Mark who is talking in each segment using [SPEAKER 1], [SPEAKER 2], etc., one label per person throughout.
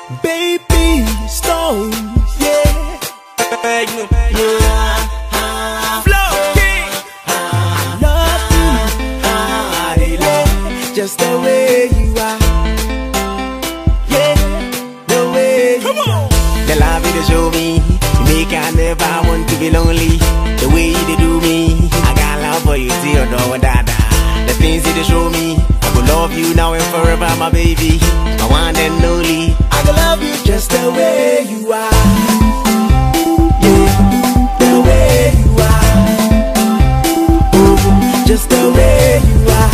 [SPEAKER 1] Baby, stone, yeah. Flow King. I love you, just the way you are. Yeah, the way you are. The love you show me, you make I never want to be lonely. The way you do me, I got love for you, see your dog, dada. The things you show me, I will love you now and forever, my baby. My one and only. I will love you just the way you are. Yeah, the way you are. Oh, just the way you are.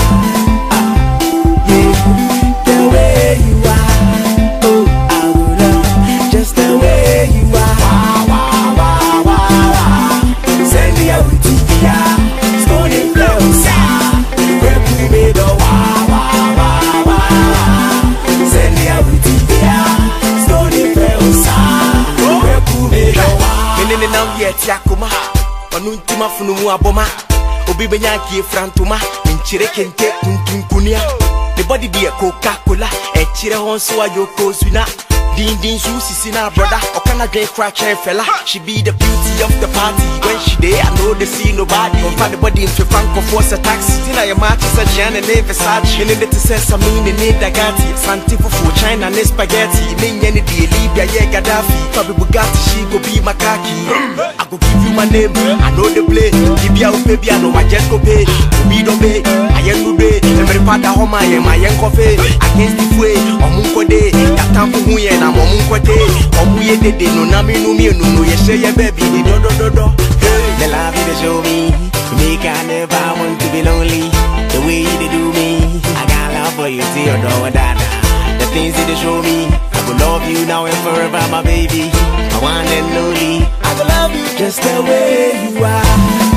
[SPEAKER 1] Yeah, the way you are. Oh, I will love just the way you are. Wow, wow, wow, wow. Send me out to the stony flows. Where me the wow, wow, wow, wow. Send me out to the stony flows. Where me the wow. Menene now yet yakuma. Onuntima funu aboma. Obi benyaki frantuma. Minchire kente kunkunia. The body be a Coca-Cola. E chire honso a yoko zwina. Din sisina brother. Okana drink crack and fella. She be the beauty of the party. When she there, I know they see nobody. Don't find the body into Franco force a taxi. Tina your match is a Gianna Versace. And it says I mean in it Dagati. Santifu for China and spaghetti. Ning any day Libya, yeah Gaddafi. Probably Bugatti, she go be my khaki. I go give you my name, I know the play. Libya baby, I know my jet go pay. Ubi don't pay, I ain't no day. Every part of home I am, I ain't coffee. Against the way, Omunko day. That time for who I'm Omunko day. Omuye de no nami no me no you say your baby. Do. The love you show me, you make I never want to be lonely. The way you do me, I got love for you, see your dog, dada. The things you show me, I will love you now and forever, my baby. My one and only. I will love you just the way you are.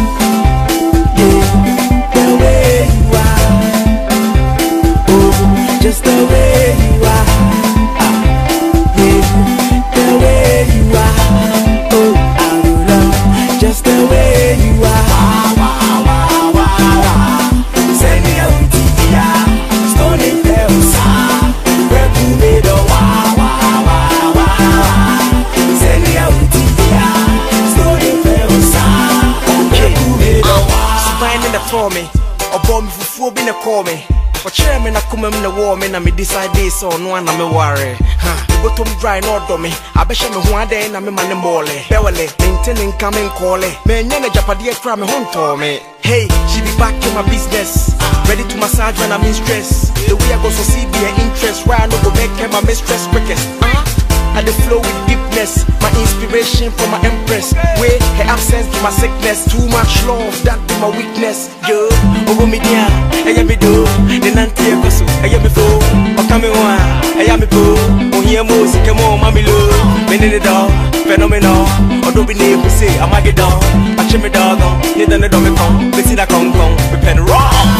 [SPEAKER 1] Yeah, the way you are. Oh, just the way you are. Yeah, the way you are. Oh, I will love just the way you are. Wow, wow, wow, wow. Send me out to the stony hills. Where you made a wow, wow, wow, wow. Send me out to the stony hills. Where you made a wow. So finding the for me, or bomb for four being a call me. But chairman, I come in the war, man, I me decide this or no one, I'm a worry. The bottom dry, not dummy. I bet you one day, I'm a man and mole. Bewale, maintaining coming call it. Man, yana Japadia cram home to me. Hey, she be back in my business. Ready to massage when I'm in stress. The way I go so see their interest. Where I no go make her my mistress quickest. I the flow with deepness, my inspiration from my empress. Way her absence to my sickness. Too much love, that be my weakness. Yo, over me dia, I am me do. The nanti ekosu, I am me fo. Okame wa, I am me po. Ohiya music, come on, mami lo. Mene the dog, phenomenal. Odo be name we say, I'm a get down. I check me dog on, neither the dog me come. We see that come, we pen raw.